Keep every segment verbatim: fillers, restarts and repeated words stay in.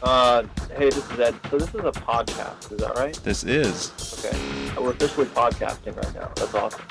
Uh, hey, this is Ed. So this is a podcast, is that right? This is. Okay. We're officially podcasting right now. That's awesome.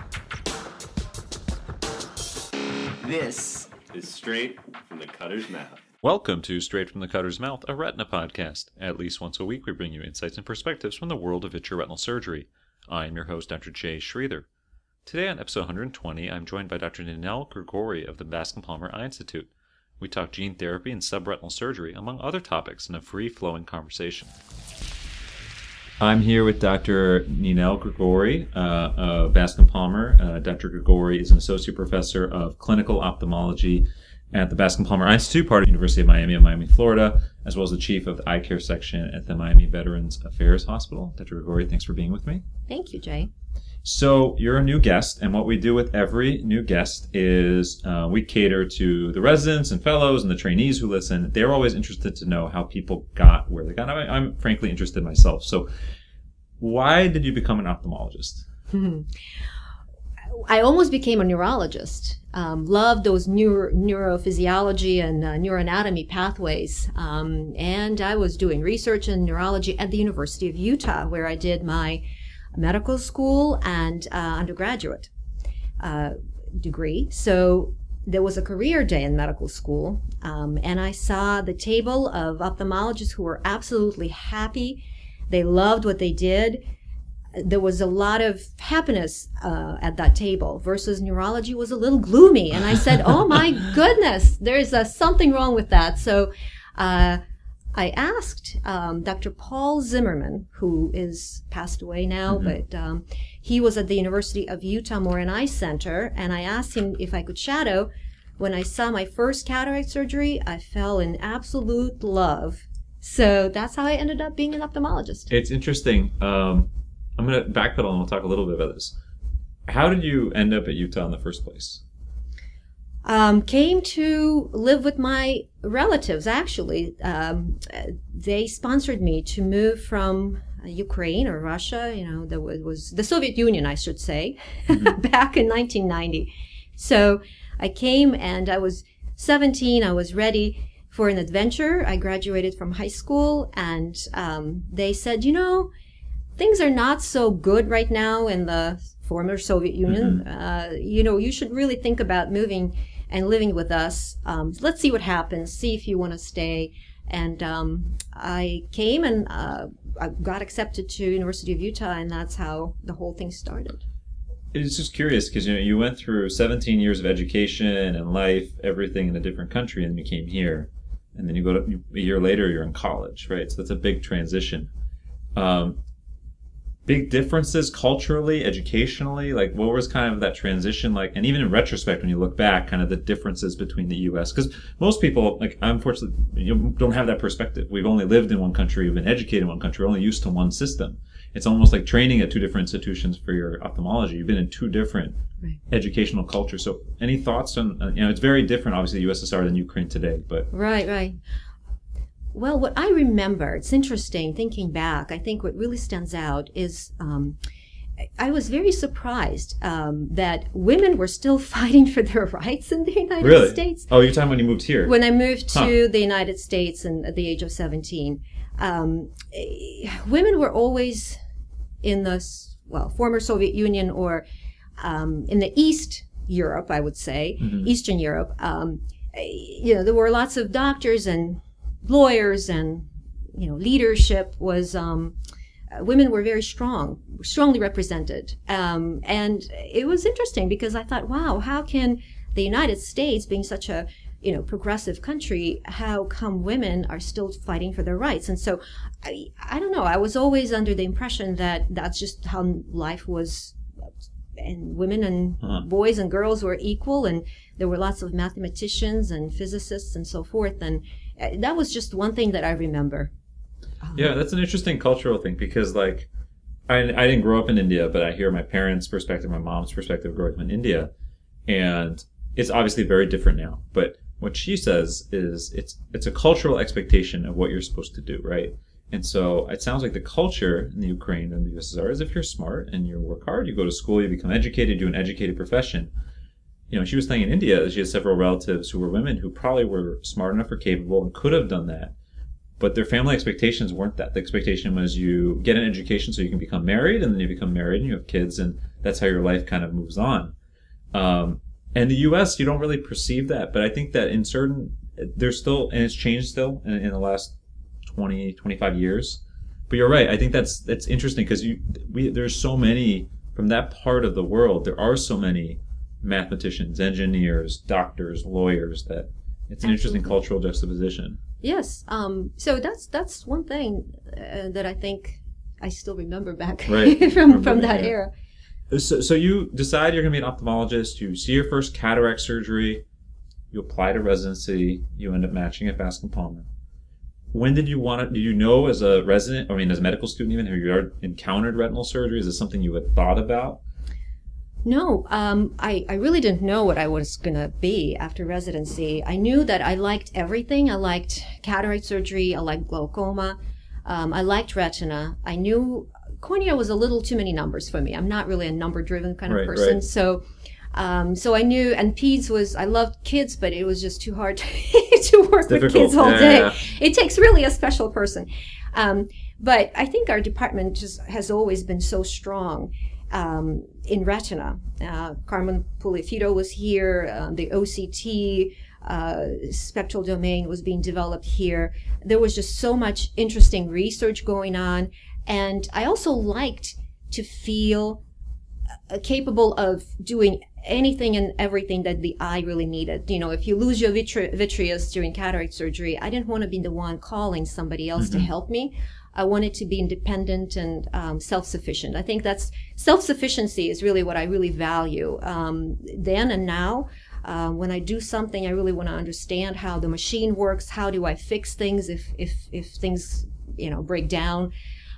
This is Straight from the Cutter's Mouth. Welcome to Straight from the Cutter's Mouth, a retina podcast. At least once a week, we bring you insights and perspectives from the world of vitreoretinal surgery. I'm your host, Doctor Jay Schreither. Today on episode one hundred twenty, I'm joined by Doctor Ninel Grigori of the Bascom Palmer Eye Institute. We talk gene therapy and subretinal surgery, among other topics, in a free-flowing conversation. I'm here with Doctor Ninel Grigori uh, of Bascom Palmer. Uh, Doctor Grigori is an associate professor of clinical ophthalmology at the Bascom Palmer Eye Institute, part of the University of Miami of Miami, Florida, as well as the chief of the eye care section at the Miami Veterans Affairs Hospital. Doctor Grigori, thanks for being with me. Thank you, Jay. So you're a new guest, and what we do with every new guest is uh, we cater to the residents and fellows and the trainees who listen. They're always interested to know how people got where they got. I, I'm frankly interested myself. So why did you become an ophthalmologist? I almost became a neurologist. Um, loved those neuro, neurophysiology and uh, neuroanatomy pathways. Um, and I was doing research in neurology at the University of Utah, where I did my medical school and uh, undergraduate uh, degree. So there was a career day in medical school, um, and I saw the table of ophthalmologists who were absolutely happy. They loved what they did. There was a lot of happiness uh, at that table versus neurology was a little gloomy. And I said, oh my goodness, there's uh, something wrong with that. So uh, I asked um, Doctor Paul Zimmerman, who is passed away now, mm-hmm. but um, he was at the University of Utah Moran Eye Center, and I asked him if I could shadow. When I saw my first cataract surgery, I fell in absolute love. So that's how I ended up being an ophthalmologist. It's interesting. Um, I'm going to backpedal and we'll talk a little bit about this. How did you end up at Utah in the first place? Um, came to live with my relatives, actually. Um, they sponsored me to move from Ukraine or Russia, you know, there was, was the Soviet Union, I should say, mm-hmm. back in nineteen ninety. So I came and I was seventeen. I was ready for an adventure. I graduated from high school and um, they said, you know, things are not so good right now in the former Soviet Union. Mm-hmm. Uh, you know, you should really think about moving and living with us. Um, let's see what happens. See if you want to stay. And um, I came and uh, I got accepted to University of Utah, and that's how the whole thing started. It's just curious because you know you went through seventeen years of education and life, everything in a different country, and you came here, and then you go to a year later, you're in college, right? So that's a big transition. Um, Big differences culturally, educationally, like what was kind of that transition like? And even in retrospect, when you look back, kind of the differences between the U S Because most people, like unfortunately, you don't have that perspective. We've only lived in one country, we've been educated in one country, we're only used to one system. It's almost like training at two different institutions for your ophthalmology. You've been in two different right. educational cultures. So any thoughts on, you know, it's very different, obviously, the U S S R than Ukraine today, but. Right, right. Well, what I remember, it's interesting thinking back, I think what really stands out is um, I was very surprised um, that women were still fighting for their rights in the United really? States. Oh, you're talking when you moved here? When I moved to huh. the United States and at the age of seventeen. Um, women were always in the, well, former Soviet Union or um, in the East Europe, I would say, mm-hmm. Eastern Europe. Um, you know, there were lots of doctors and lawyers and, you know, leadership was, um, uh, women were very strong, strongly represented. Um, and it was interesting because I thought, wow, how can the United States, being such a, you know, progressive country, how come women are still fighting for their rights? And so, I, I don't know, I was always under the impression that that's just how life was, and women and uh-huh. boys and girls were equal, and there were lots of mathematicians and physicists and so forth, and that was just one thing that I remember. Yeah, that's an interesting cultural thing because, like, I, I didn't grow up in India, but I hear my parents' perspective, my mom's perspective growing up in India, and it's obviously very different now. But what she says is it's it's a cultural expectation of what you're supposed to do, right? And so it sounds like the culture in the Ukraine and the U S S R is if you're smart and you work hard, you go to school, you become educated, do an educated profession. You know, she was saying in India, she has several relatives who were women who probably were smart enough or capable and could have done that, but their family expectations weren't that. The expectation was you get an education so you can become married, and then you become married and you have kids, and that's how your life kind of moves on. Um, and the U S, you don't really perceive that, but I think that in certain, there's still, and it's changed still in, in the last twenty, twenty-five years. But you're right. I think that's that's interesting because you we there's so many from that part of the world. There are so many mathematicians, engineers, doctors, lawyers that it's an Absolutely. Interesting cultural juxtaposition. Yes. Um, so that's that's one thing uh, that I think I still remember back Right. from Remember from that, that yeah. era. So, so you decide you're going to be an ophthalmologist. You see your first cataract surgery. You apply to residency. You end up matching at Bascom Palmer. When did you want to, did you know as a resident, I mean, as a medical student even, have you encountered retinal surgery? Is this something you had thought about? No, um, I, I really didn't know what I was going to be after residency. I knew that I liked everything. I liked cataract surgery. I liked glaucoma. Um, I liked retina. I knew cornea was a little too many numbers for me. I'm not really a number-driven kind of Right, person. right. So um, so I knew, and peds was, I loved kids, but it was just too hard to, to work with difficult. kids all Yeah, day. yeah, It takes really a special person. Um, but I think our department just has always been so strong um, in retina. Uh, Carmen Pulifido was here. Uh, the O C T uh, spectral domain was being developed here. There was just so much interesting research going on. And I also liked to feel uh, capable of doing anything and everything that the eye really needed. You know, if you lose your vitre- vitreous during cataract surgery, I didn't want to be the one calling somebody else Mm-hmm. to help me. I wanted to be independent and um, self-sufficient. I think that's self-sufficiency is really what I really value um, then and now. Uh, when I do something, I really want to understand how the machine works. How do I fix things if if if things you know break down?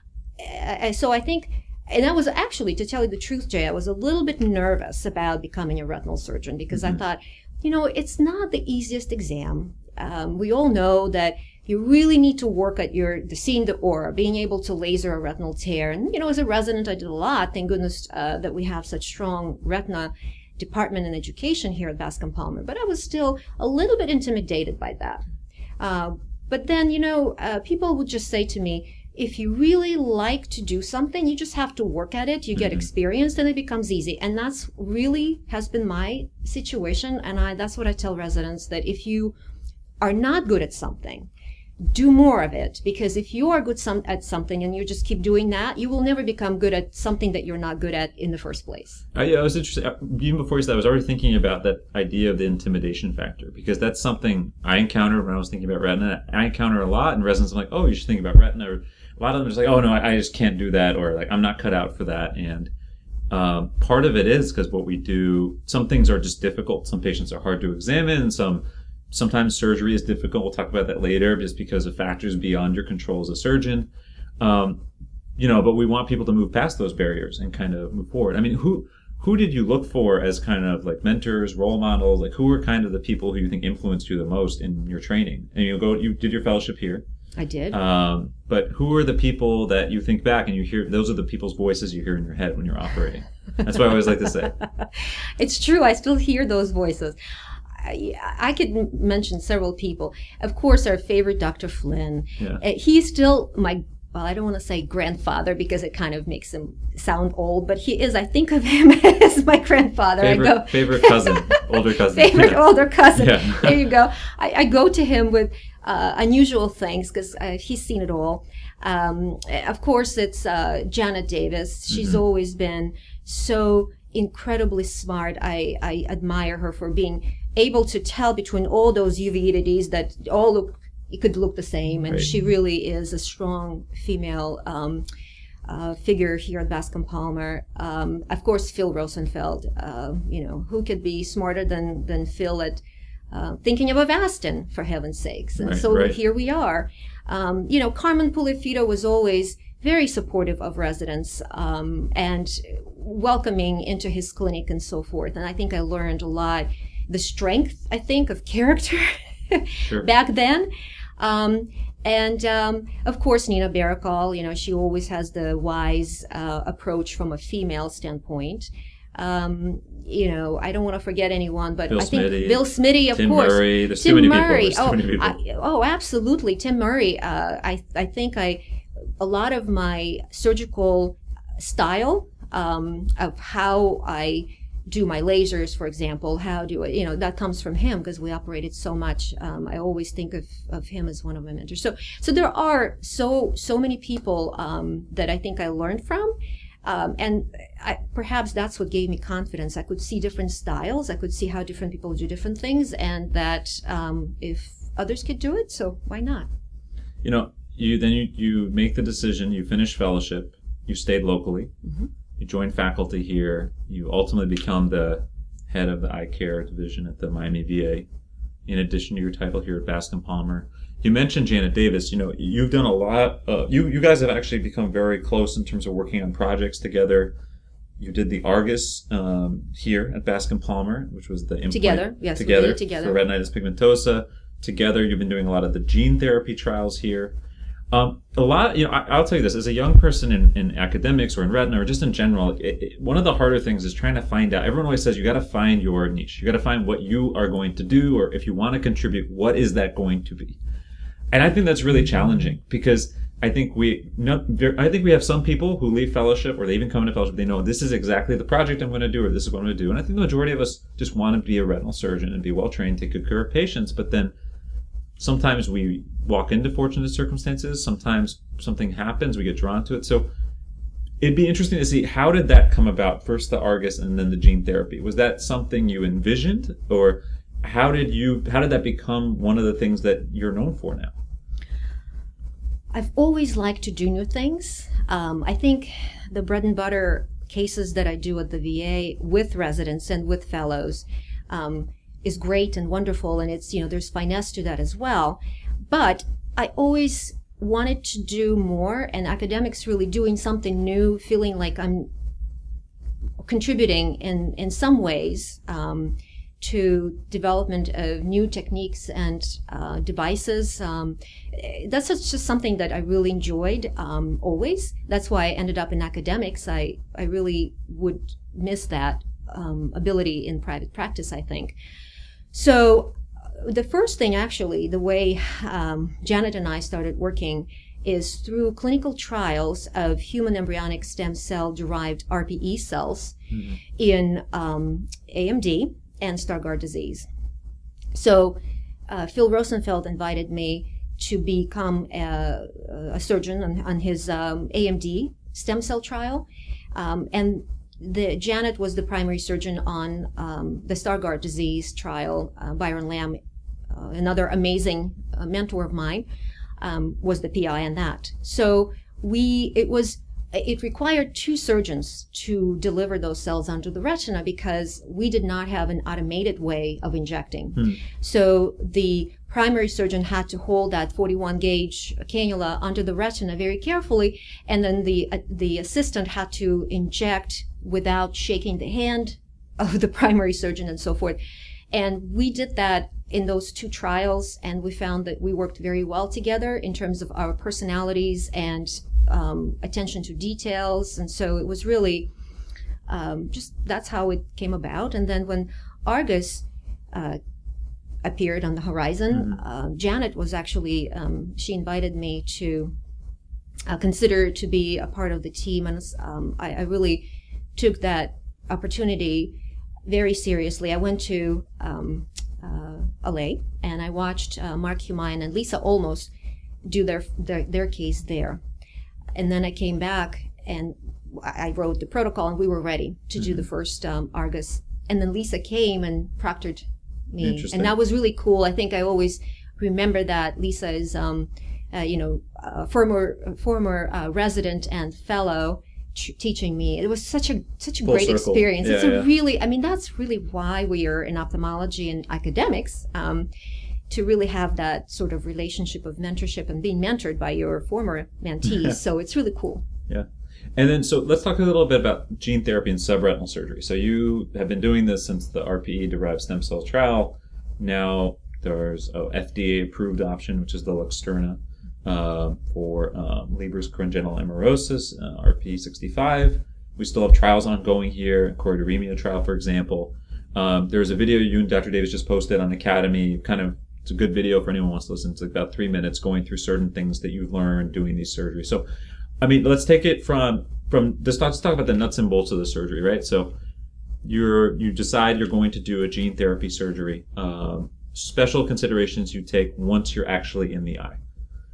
Uh, so I think. And I was actually, to tell you the truth, Jay, I was a little bit nervous about becoming a retinal surgeon because Mm-hmm. I thought, you know, it's not the easiest exam. Um, we all know that you really need to work at your the seeing the aura, being able to laser a retinal tear. And, you know, as a resident, I did a lot. Thank goodness uh, that we have such strong retina department and education here at Bascom Palmer. But I was still a little bit intimidated by that. Uh, but then, you know, uh, people would just say to me, if you really like to do something, you just have to work at it. You get Mm-hmm. experience and it becomes easy. And that's really has been my situation. And I, that's what I tell residents, that if you are not good at something, do more of it. Because if you are good some, at something and you just keep doing that, you will never become good at something that you're not good at in the first place. I, I was interested, uh, even before you said that, I was already thinking about that idea of the intimidation factor, because that's something I encountered when I was thinking about retina. I encounter a lot in residents. I'm like, oh, you should think about retina. Or a lot of them are just like, oh, no, I, I just can't do that, or like, I'm not cut out for that. And um, part of it is because what we do, some things are just difficult. Some patients are hard to examine. Some Sometimes surgery is difficult. We'll talk about that later, just because of factors beyond your control as a surgeon. Um, you know, but we want people to move past those barriers and kind of move forward. I mean, who who did you look for as kind of like mentors, role models? Like, who were kind of the people who you think influenced you the most in your training? And you go, you did your fellowship here. I did. Um, but who are the people that you think back and you hear? Those are the people's voices you hear in your head when you're operating. That's what I always like to say. It's true. I still hear those voices. I, I could m- mention several people. Of course, our favorite Doctor Flynn. Yeah. Uh, he's still my, well, I don't want to say grandfather because it kind of makes him sound old, but he is. I think of him as my grandfather. Favorite, I go, favorite cousin, older cousin. favorite Yeah. older cousin. Yeah. There you go. I, I go to him with uh, unusual things because uh, he's seen it all. Um, of course, it's uh, Janet Davis. She's Mm-hmm. always been so incredibly smart. I, I admire her for being able to tell between all those uveitis that all look, it could look the same. And Right. she really is a strong female um, uh, figure here at Bascom Palmer. Um, of course, Phil Rosenfeld. Uh, you know, who could be smarter than than Phil at uh, thinking of Avastin, for heaven's sakes? And Right, so right. here we are. Um, you know, Carmen Pulifido was always very supportive of residents um, and welcoming into his clinic and so forth. And I think I learned a lot. The strength, I think, of character Sure. back then. Um, and um, of course, Nina Barakal, you know, she always has the wise uh, approach from a female standpoint. Um, you know, I don't want to forget anyone, but Bill I think Smitty, Bill Smitty, of Tim course. Murray. There's Tim too many Murray. people. There's oh, too many people. I, oh, absolutely. Tim Murray. Uh, I I think I a lot of my surgical style um, of how I do my lasers, for example, how do I, you know, that comes from him because we operated so much. Um, I always think of, of him as one of my mentors. So, so there are so, so many people um, that I think I learned from. Um, and I, perhaps that's what gave me confidence. I could see different styles. I could see how different people do different things, and that um, if others could do it, so why not? You know, you then you, you make the decision, you finish fellowship, you stayed locally. Mm-hmm. You join faculty here. You ultimately become the head of the eye care division at the Miami V A, in addition to your title here at Bascom Palmer. You mentioned Janet Davis. You know, you've done a lot. Uh, you you guys have actually become very close in terms of working on projects together. You did the Argus um, here at Bascom Palmer, which was the implant. Together, yes, together, we did it together. For retinitis pigmentosa. Together, you've been doing a lot of the gene therapy trials here. Um, a lot, you know, I, I'll tell you this, as a young person in, in academics or in retina or just in general, it, it, one of the harder things is trying to find out. Everyone always says you got to find your niche. You got to find what you are going to do, or if you want to contribute, what is that going to be? And I think that's really challenging because I think we, not, I think we have some people who leave fellowship or they even come into fellowship. They know this is exactly the project I'm going to do, or this is what I'm going to do. And I think the majority of us just want to be a retinal surgeon and be well trained, take good care of patients. But then sometimes we walk into fortunate circumstances. Sometimes something happens. We get drawn to it. So it'd be interesting to see, how did that come about? First the Argus and then the gene therapy. Was that something you envisioned, or how did you, how did that become one of the things that you're known for now? I've always liked to do new things. Um, I think the bread and butter cases that I do at the V A with residents and with fellows um, is great and wonderful, and it's, you know, there's finesse to that as well. But I always wanted to do more, and academics really doing something new, feeling like I'm contributing in, in some ways um, to development of new techniques and uh, devices. Um, that's just something that I really enjoyed um, always. That's why I ended up in academics. I, I really would miss that um, ability in private practice, I think. So the first thing, actually, the way um, Janet and I started working is through clinical trials of human embryonic stem cell derived R P E cells mm-hmm. in um, A M D and Stargardt disease. So uh, Phil Rosenfeld invited me to become a, a surgeon on, on his um, A M D stem cell trial. Um, and the Janet was the primary surgeon on um, the Stargardt disease trial. Uh, Byron Lamb, uh, another amazing uh, mentor of mine, um, was the P I on that. So we, it was, it required two surgeons to deliver those cells onto the retina because we did not have an automated way of injecting. Hmm. So the primary surgeon had to hold that forty-one gauge cannula onto the retina very carefully, and then the uh, the assistant had to inject without shaking the hand of the primary surgeon and so forth. And we did that in those two trials, and we found that we worked very well together in terms of our personalities and um, attention to details. And so it was really um, just, that's how it came about. And then when Argus uh, appeared on the horizon, mm-hmm. uh, Janet was actually, um, she invited me to uh, consider to be a part of the team. And um, I, I really took that opportunity very seriously. I went to um, uh, L A and I watched uh, Mark Humayun and Lisa Olmos do their, their their case there. And then I came back and I wrote the protocol and we were ready to mm-hmm. do the first um, Argus. And then Lisa came and proctored me. And that was really cool. I think I always remember that. Lisa is, um, uh, you know, a former, former uh, resident and fellow teaching me. It was such a such a Full great circle. experience. Yeah, it's a yeah. really, I mean, that's really why we are in ophthalmology and academics, um, to really have that sort of relationship of mentorship and being mentored by your former mentees. So it's really cool. Yeah. And then, so let's talk a little bit about gene therapy and subretinal surgery. So you have been doing this since the R P E-derived stem cell trial. Now there's a F D A-approved option, which is the Luxturna. Uh, for um, Leber's congenital amaurosis, uh, R P E sixty-five. we still have trials ongoing here, choroideremia trial, for example. Um, there's a video you and Doctor Davis just posted on Academy, kind of, it's a good video for anyone who wants to listen. It's like about three minutes going through certain things that you've learned doing these surgeries. So, I mean, let's take it from, from this, let's talk about the nuts and bolts of the surgery, right? So you're, you decide you're going to do a gene therapy surgery. Um, special considerations you take once you're actually in the eye.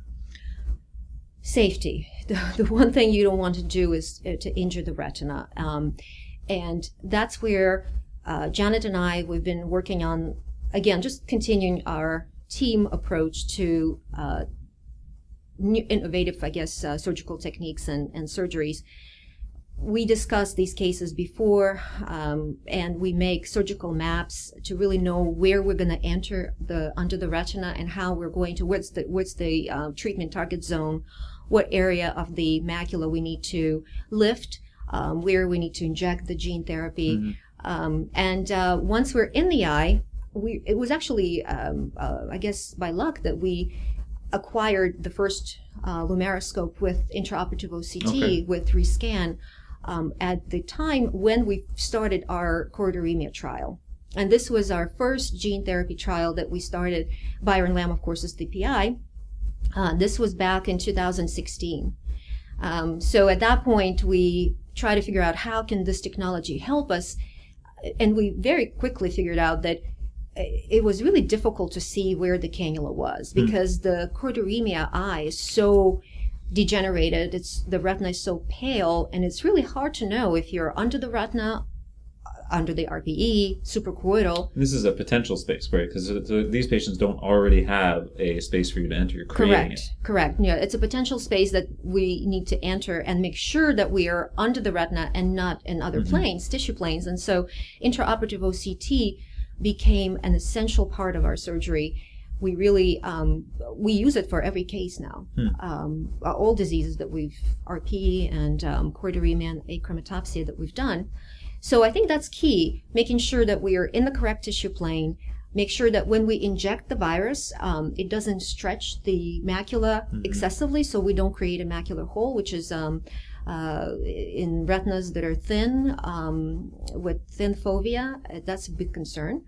Safety. The, the one thing you don't want to do is uh, to injure the retina. Um, and that's where uh, Janet and I, we've been working on, again, just continuing our team approach to uh, new, innovative, I guess, uh, surgical techniques and, and surgeries. We discussed these cases before, um, and we make surgical maps to really know where we're going to enter the under the retina and how we're going to, what's the, what's the uh, treatment target zone, what area of the macula we need to lift, um, where we need to inject the gene therapy. Mm-hmm. Um, and uh, once we're in the eye, we it was actually, um, uh, I guess, by luck that we acquired the first uh, Lumeriscope with intraoperative O C T okay. with Rescan um, at the time when we started our choroideremia trial. And this was our first gene therapy trial that we started. Byron Lamb, of course, is the P I. Uh, this was back in two thousand sixteen. Um, so at that point, we tried to figure out how can this technology help us. And we very quickly figured out that it was really difficult to see where the cannula was because mm. the choroideremia eye is so degenerated. It's the retina is so pale, and it's really hard to know if you're under the retina, under the R P E, suprachoroidal. This is a potential space, right? Because these patients don't already have a space for you to enter. You're creating Correct. it. Correct. Yeah, it's a potential space that we need to enter and make sure that we are under the retina and not in other mm-hmm. planes, tissue planes. And so intraoperative O C T became an essential part of our surgery. We really, um, we use it for every case now. Hmm. Um, all diseases that we've, R P and um, choroideremia and achromatopsia that we've done. So I think that's key, making sure that we are in the correct tissue plane, make sure that when we inject the virus, um, it doesn't stretch the macula mm-hmm. excessively, so we don't create a macular hole, which is um, uh, in retinas that are thin, um, with thin fovea. That's a big concern.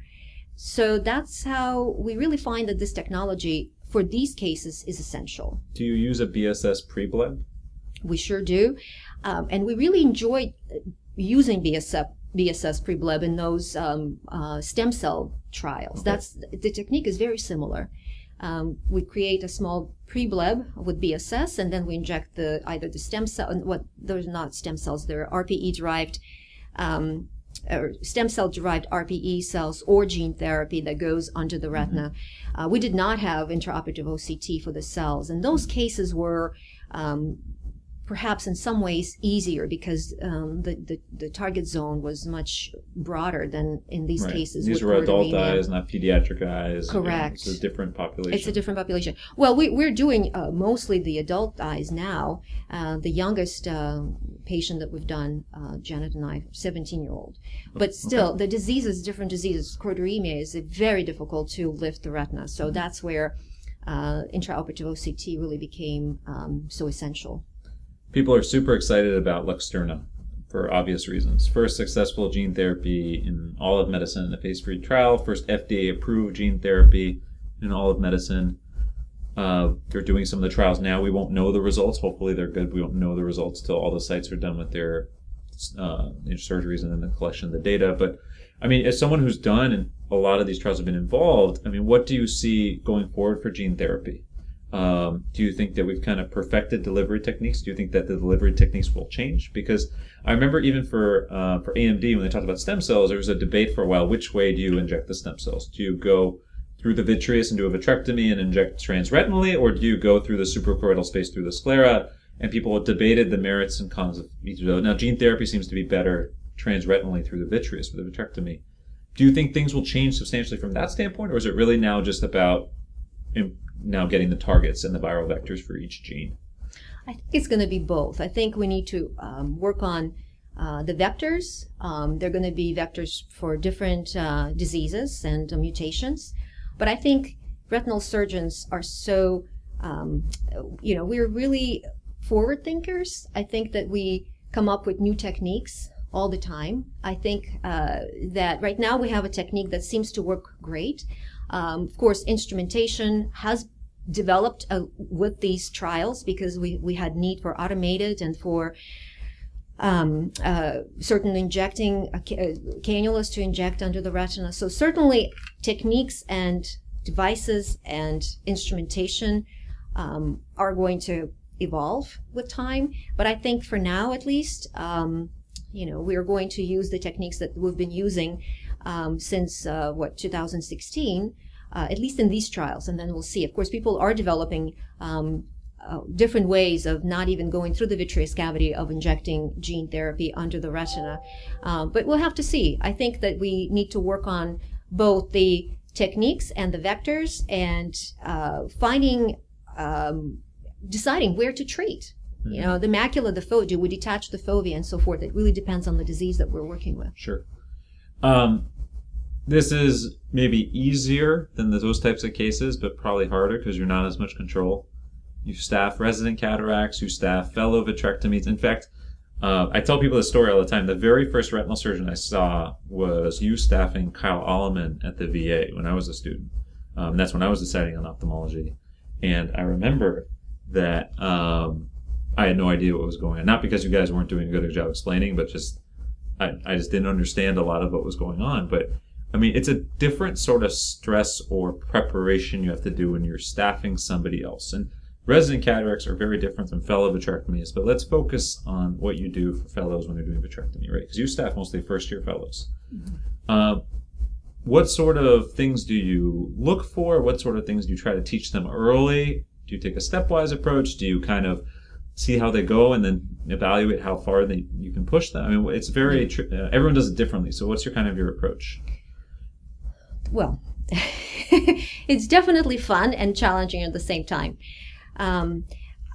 So that's how we really find that this technology for these cases is essential. Do you use a B S S pre-bleb? We sure do. Um, and we really enjoy using B S S, B S S pre-bleb in those um, uh, stem cell trials. Okay. That's the technique is very similar. Um, we create a small pre-bleb with B S S, and then we inject the either the stem cell, what those are not stem cells, they're R P E-derived, um, or stem cell-derived R P E cells or gene therapy that goes under the retina. Mm-hmm. Uh, we did not have intraoperative O C T for the cells, and those cases were um, perhaps in some ways easier because um, the, the, the target zone was much broader than in these right. cases. These were adult eyes, not pediatric eyes. Correct. You know, it's a different population. It's a different population. Well, we, we're doing uh, mostly the adult eyes now. Uh, the youngest uh, patient that we've done, uh, Janet and I, seventeen-year-old. But still, okay. the diseases, different diseases. Choroideremia is very difficult to lift the retina. So mm-hmm. that's where uh, intraoperative O C T really became um, so essential. People are super excited about Luxturna for obvious reasons. First successful gene therapy in all of medicine in a phase three trial. First F D A-approved gene therapy in all of medicine. Uh, they're doing some of the trials now. We won't know the results. Hopefully they're good. We won't know the results till all the sites are done with their uh, surgeries and then the collection of the data. But, I mean, as someone who's done, and a lot of these trials have been involved, I mean, what do you see going forward for gene therapy? Um, do you think that we've kind of perfected delivery techniques? Do you think that the delivery techniques will change? Because I remember even for uh, for A M D, when they talked about stem cells, there was a debate for a while. Which way do you inject the stem cells? Do you go through the vitreous and do a vitrectomy and inject transretinally, or do you go through the suprachoroidal space through the sclera? And people debated the merits and cons of each of those. Now, gene therapy seems to be better transretinally through the vitreous with a vitrectomy. Do you think things will change substantially from that standpoint, or is it really now just about imp- now getting the targets and the viral vectors for each gene? I think it's going to be both. I think we need to um, work on uh, the vectors. Um, they're going to be vectors for different uh, diseases and uh, mutations. But I think retinal surgeons are so, um, you know, we're really forward thinkers. I think that we come up with new techniques all the time. I think uh, that right now we have a technique that seems to work great. Um, of course, instrumentation has developed uh, with these trials because we, we had need for automated and for um, uh, certain injecting uh, cannulas to inject under the retina. So certainly techniques and devices and instrumentation um, are going to evolve with time. But I think for now, at least, um, you know, we are going to use the techniques that we've been using um, since, uh, what, two thousand sixteen, uh, at least in these trials, and then we'll see. Of course, people are developing um, uh, different ways of not even going through the vitreous cavity of injecting gene therapy under the retina. Um, but we'll have to see. I think that we need to work on both the techniques and the vectors and uh, finding, um, deciding where to treat. You know, the macula, the fovea, do we detach the fovea and so forth? It really depends on the disease that we're working with. Sure. Um, this is maybe easier than the, those types of cases, but probably harder because you're not as much control. You staff resident cataracts, you staff fellow vitrectomies. In fact, uh, I tell people this story all the time. The very first retinal surgeon I saw was you staffing Kyle Alleman at the V A when I was a student. Um, and that's when I was deciding on ophthalmology. And I remember that... Um, I had no idea what was going on. Not because you guys weren't doing a good job explaining, but just I, I just didn't understand a lot of what was going on. But I mean, it's a different sort of stress or preparation you have to do when you're staffing somebody else. And resident cataracts are very different than fellow vitrectomies. But let's focus on what you do for fellows when you're doing vitrectomy, right? Because you staff mostly first-year fellows. Mm-hmm. Uh, what sort of things do you look for? What sort of things do you try to teach them early? Do you take a stepwise approach? Do you kind of see how they go and then evaluate how far they, you can push them? I mean, it's very, uh, everyone does it differently. So what's your kind of your approach? Well, it's definitely fun and challenging at the same time. Um,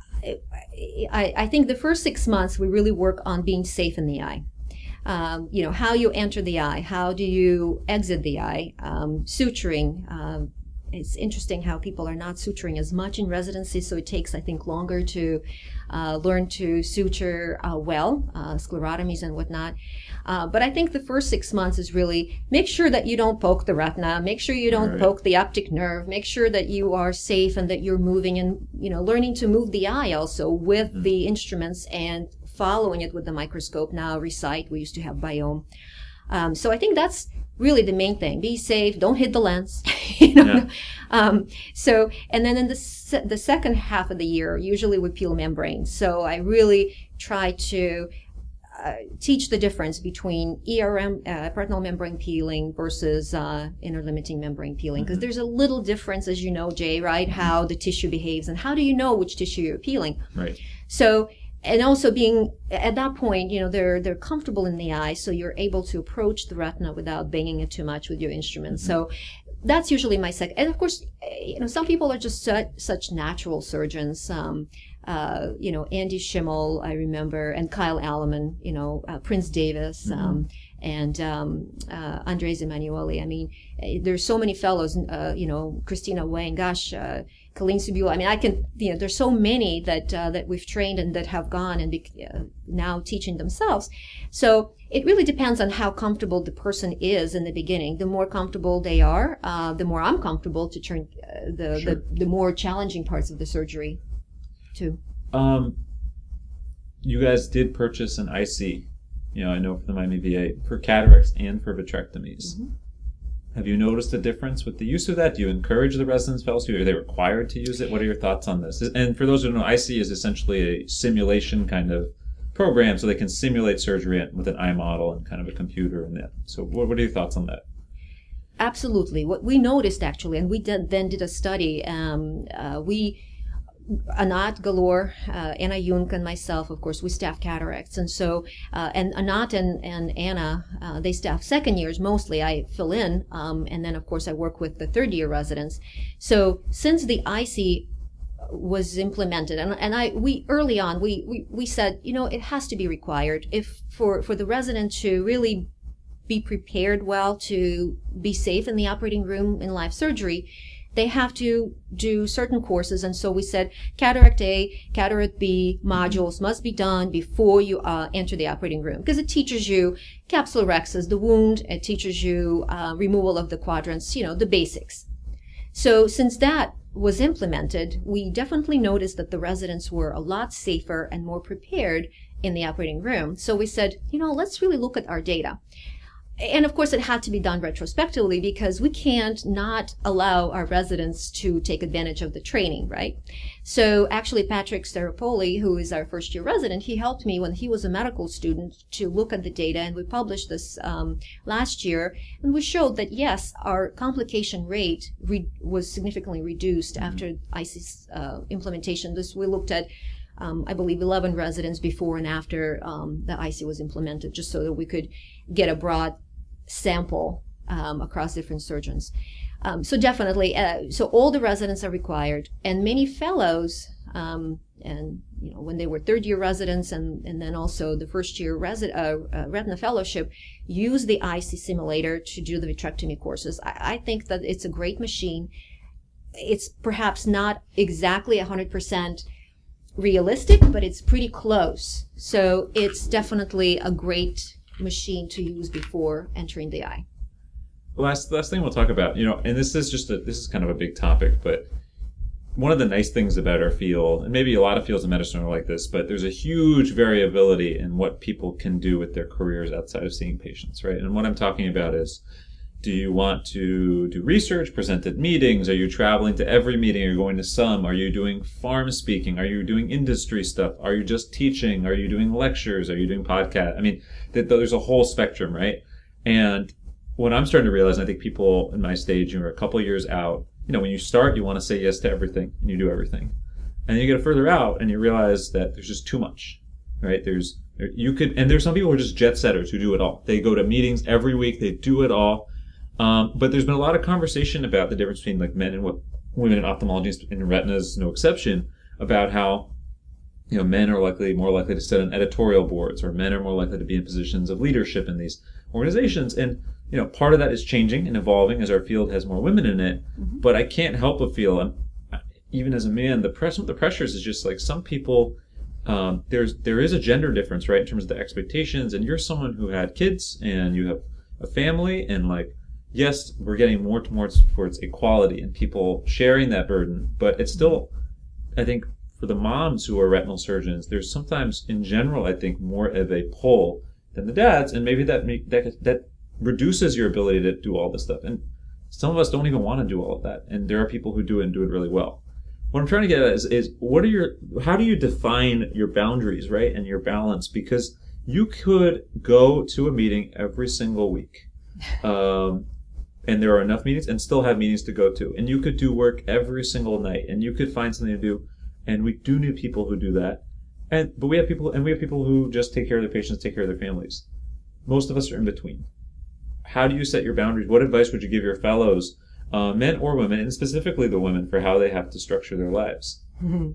I, I think the first six months we really work on being safe in the eye. Um, you know, how you enter the eye, how do you exit the eye, um, suturing. Um, it's interesting how people are not suturing as much in residency, so it takes, I think, longer to uh, learn to suture uh, well, uh, sclerotomies and whatnot. Uh, but I think the first six months is really make sure that you don't poke the retina, make sure you don't right. poke the optic nerve, make sure that you are safe and that you're moving and, you know, learning to move the eye also with mm-hmm. the instruments and following it with the microscope. Now Recite, we used to have Biome. Um, so I think that's really the main thing. Be safe. Don't hit the lens. you know? Yeah. Um, so, and then in the se- the second half of the year, usually we peel membranes. So I really try to uh, teach the difference between E R M, uh, retinal membrane peeling versus uh, inner limiting membrane peeling. Because mm-hmm. there's a little difference, as you know, Jay, right? Mm-hmm. How the tissue behaves and how do you know which tissue you're peeling? Right. So, and also being, at that point, you know, they're they're comfortable in the eye, so you're able to approach the retina without banging it too much with your instrument. Mm-hmm. So that's usually my second. And of course, you know, some people are just such, such natural surgeons. Um, uh, you know, Andy Schimmel, I remember, and Kyle Alleman, you know, uh, Prince Davis, mm-hmm. um, and um, uh, Andres Emanuele. I mean, there's so many fellows, uh, you know, Christina Wang, gosh, uh, Colleen Subula. I mean, I can, you know, there's so many that uh, that we've trained and that have gone and be, uh, now teaching themselves. So it really depends on how comfortable the person is in the beginning. The more comfortable they are, uh, the more I'm comfortable to turn uh, the, sure. the the more challenging parts of the surgery to. Um, you guys did purchase an I C, you know, I know for the Miami V A, for cataracts and for vitrectomies. Mm-hmm. Have you noticed a difference with the use of that? Do you encourage the residents fellows to? Are they required to use it? What are your thoughts on this? And for those who don't know, I C is essentially a simulation kind of program, so they can simulate surgery with an eye model and kind of a computer and that. So what, what are your thoughts on that? Absolutely. What we noticed actually, and we did, then did a study, um, uh, we Anat Galore, uh, Anna Yunk, and myself, of course, we staff cataracts. And so, uh, and Anat and, and Anna, uh, they staff second years mostly. I fill in. Um, and then, of course, I work with the third year residents. So since the I C was implemented, and, and I, we, early on, we, we, we said, you know, it has to be required if for, for the resident to really be prepared well to be safe in the operating room in live surgery. they have to do certain courses. And so we said cataract A, cataract B modules must be done before you uh, enter the operating room, because it teaches you capsulorhexis, the wound. It teaches you uh, removal of the quadrants, you know, the basics. So since that was implemented, we definitely noticed that the residents were a lot safer and more prepared in the operating room. So we said, you know, let's really look at our data. And of course, it had to be done retrospectively, because we can't not allow our residents to take advantage of the training, right? So actually, Patrick Staropoli, who is our first year resident, he helped me when he was a medical student to look at the data, and we published this um, last year, and we showed that yes, our complication rate re- was significantly reduced mm-hmm. after I C E's uh, implementation. This we looked at. Um, I believe eleven residents before and after um, the I C was implemented, just so that we could get a broad sample um, across different surgeons. Um, so definitely, uh, so all the residents are required, and many fellows, um, and you know, when they were third year residents, and, and then also the first year resi- uh, uh, retina fellowship, use the I C simulator to do the vitrectomy courses. I, I think that it's a great machine. It's perhaps not exactly one hundred percent realistic, but it's pretty close. So it's definitely a great machine to use before entering the eye. Last last thing we'll talk about, you know, and this is just a this is kind of a big topic, but one of the nice things about our field, and maybe a lot of fields of medicine are like this, but there's a huge variability in what people can do with their careers outside of seeing patients, right? And what I'm talking about is, do you want to do research, present at meetings? Are you traveling to every meeting? Are you going to some? Are you doing farm speaking? Are you doing industry stuff? Are you just teaching? Are you doing lectures? Are you doing podcasts? I mean, th- there's a whole spectrum, right? And what I'm starting to realize, and I think people in my stage, you're a couple of years out, you know, when you start, you want to say yes to everything, and you do everything. And then you get further out, and you realize that there's just too much, right? There's, you could, and there's some people who are just jet setters who do it all. They go to meetings every week, they do it all. Um, but there's been a lot of conversation about the difference between like men and what women in ophthalmology, and retina is no exception, about how, you know, men are likely more likely to sit on editorial boards, or men are more likely to be in positions of leadership in these organizations. And, you know, part of that is changing and evolving as our field has more women in it. Mm-hmm. But I can't help but feel, um, even as a man, the press, the pressures is just like some people, um, there's, there is a gender difference, right, in terms of the expectations. And you're someone who had kids and you have a family, and like, yes, we're getting more towards, towards equality and people sharing that burden, but it's still, I think, for the moms who are retinal surgeons, there's sometimes, in general, I think, more of a pull than the dads, and maybe that make, that that reduces your ability to do all this stuff. And some of us don't even want to do all of that, and there are people who do it and do it really well. What I'm trying to get at is, is what are your, how do you define your boundaries, right, and your balance? Because you could go to a meeting every single week. Um, And there are enough meetings, and still have meetings to go to. And you could do work every single night, and you could find something to do. And we do need people who do that. And but we have people, and we have people who just take care of their patients, take care of their families. Most of us are in between. How do you set your boundaries? What advice would you give your fellows, uh, men or women, and specifically the women, for how they have to structure their lives? Mm-hmm.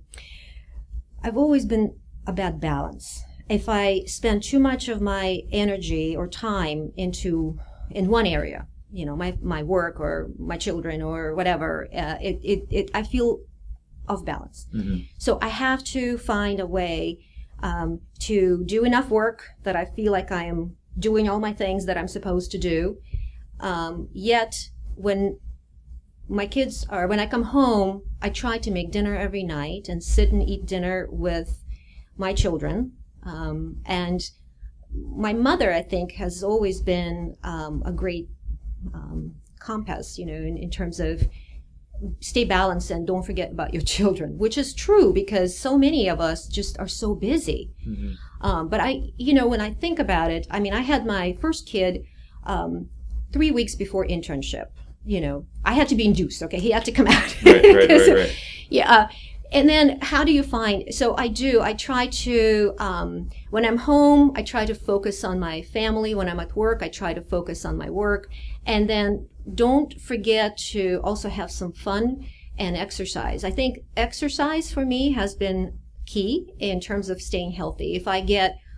I've always been about balance. If I spend too much of my energy or time into in one area, you know, my, my work or my children or whatever, uh, it, it, it, I feel off balance. Mm-hmm. So I have to find a way um, to do enough work that I feel like I am doing all my things that I'm supposed to do. Um, yet when my kids are, when I come home, I try to make dinner every night and sit and eat dinner with my children. Um, and my mother, I think, has always been um, a great Um, compass, you know, in, in terms of stay balanced and don't forget about your children, which is true because so many of us just are so busy. Mm-hmm. Um, but I, you know, when I think about it, I mean, I had my first kid um, three weeks before internship. You know, I had to be induced. Okay, he had to come out. Right, right, right, right. Yeah. Uh, and then how do you find, so I do, I try to, um, when I'm home, I try to focus on my family. When I'm at work, I try to focus on my work. And then don't forget to also have some fun and exercise. I think exercise for me has been key in terms of staying healthy. If I get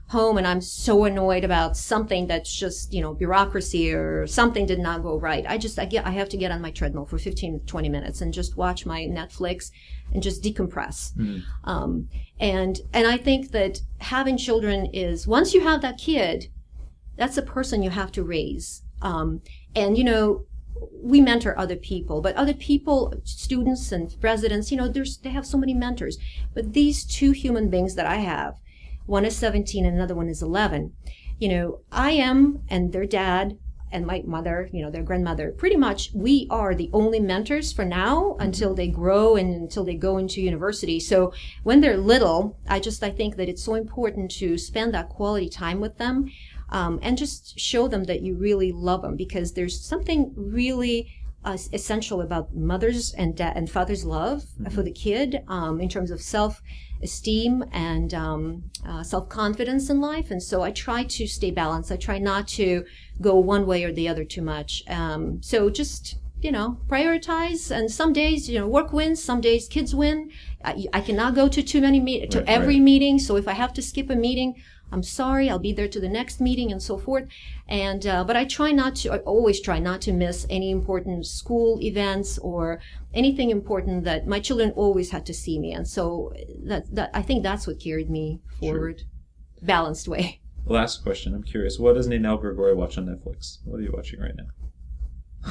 home and I'm so annoyed about something that's just, you know, bureaucracy or something did not go right. I just, I get, I have to get on my treadmill for fifteen, twenty minutes and just watch my Netflix and just decompress. Mm. Um, and, and I think that having children is, once you have that kid, that's a person you have to raise. Um, and, you know, we mentor other people, but other people, students and residents, you know, there's, they have so many mentors. But these two human beings that I have, one is seventeen and another one is eleven, you know, I am, and their dad and my mother, you know, their grandmother, pretty much we are the only mentors for now until they grow and until they go into university. So when they're little, I just, I think that it's so important to spend that quality time with them. Um, and just show them that you really love them, because there's something really uh, essential about mothers and da- and fathers' love mm-hmm. for the kid um, in terms of self-esteem and um, uh, self-confidence in life. And so I try to stay balanced. I try not to go one way or the other too much. Um, so just, you know, prioritize. And some days, you know, work wins. Some days kids win. I, I cannot go to too many me- to right, every right. meeting. So if I have to skip a meeting, I'm sorry, I'll be there to the next meeting and so forth. And, uh, but I try not to, I always try not to miss any important school events or anything important that my children always had to see me. And so that, that I think that's what carried me forward. Sure. Balanced way. Last question. I'm curious. What does Ninel Grigori watch on Netflix? What are you watching right now?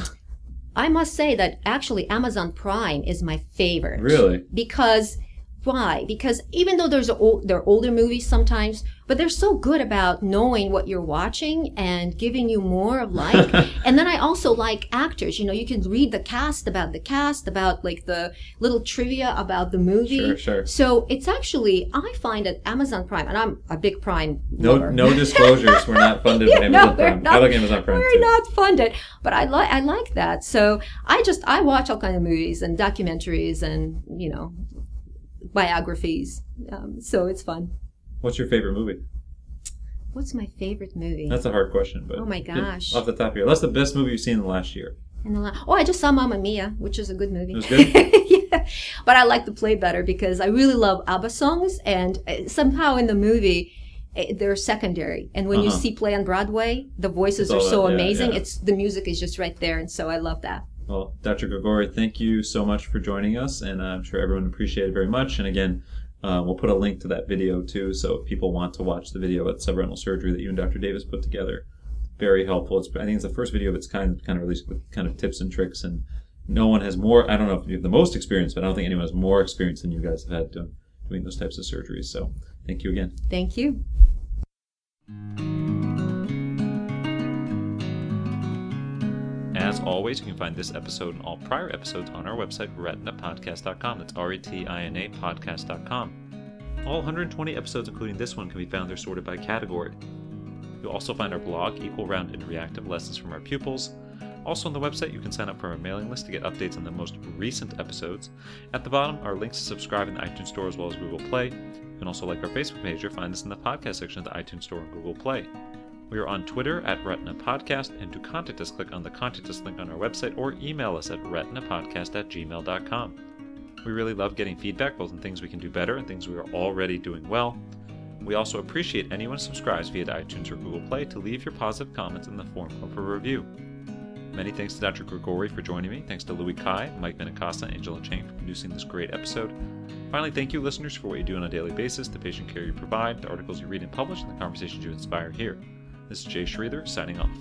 I must say that actually Amazon Prime is my favorite. Really? Because, why? Because even though there's a, there are older movies sometimes, but they're so good about knowing what you're watching and giving you more of like. And then I also like actors. You know, you can read the cast about the cast, about like the little trivia about the movie. Sure, sure. So it's actually, I find that Amazon Prime, and I'm a big Prime no, lover. No disclosures. We're not funded by Amazon no, Prime. Not, I like Amazon Prime We're too. not funded, but I like I like that. So I just I watch all kinds of movies and documentaries and you know biographies. Um, so it's fun. What's your favorite movie? What's my favorite movie? That's a hard question, but oh my gosh, off the top of your head, that's the best movie you've seen in the last year. In the la- oh, I just saw Mamma Mia, which is a good movie. It was good. Yeah, but I like the play better because I really love ABBA songs, and somehow in the movie they're secondary. And when uh-huh. you see play on Broadway, the voices are so that, yeah, amazing. Yeah. It's the music is just right there, and so I love that. Well, Doctor Grigori, thank you so much for joining us, and I'm sure everyone appreciated it very much. And again, uh, we'll put a link to that video too, so if people want to watch the video at subretinal surgery that you and Doctor Davis put together, very helpful. It's, I think it's the first video of its kind, kind of released with kind of tips and tricks, and no one has more. I don't know if you have the most experience, but I don't think anyone has more experience than you guys have had doing, doing those types of surgeries. So, thank you again. Thank you. As always, you can find this episode and all prior episodes on our website, retina podcast dot com. That's R E T I N A podcast dot com. All one hundred twenty episodes, including this one, can be found there sorted by category. You'll also find our blog, Equal Round Interactive Lessons from Our Pupils. Also on the website, you can sign up for our mailing list to get updates on the most recent episodes. At the bottom are links to subscribe in the iTunes Store as well as Google Play. You can also like our Facebook page or find us in the podcast section of the iTunes Store and Google Play. We are on Twitter at Retina Podcast, and to contact us, click on the Contact Us link on our website or email us at retinapodcast at gmail dot com. We really love getting feedback, both on things we can do better and things we are already doing well. We also appreciate anyone who subscribes via iTunes or Google Play to leave your positive comments in the form of a review. Many thanks to Doctor Grigori for joining me. Thanks to Louis Kai, Mike Benacasa, and Angela Chang for producing this great episode. Finally, thank you, listeners, for what you do on a daily basis, the patient care you provide, the articles you read and publish, and the conversations you inspire here. This is Jay Schroeder, signing off.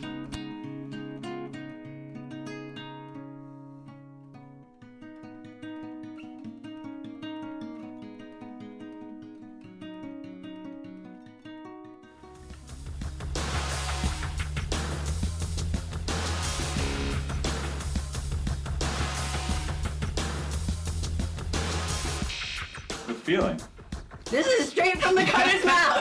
Good feeling. This is straight from the cutter's mouth.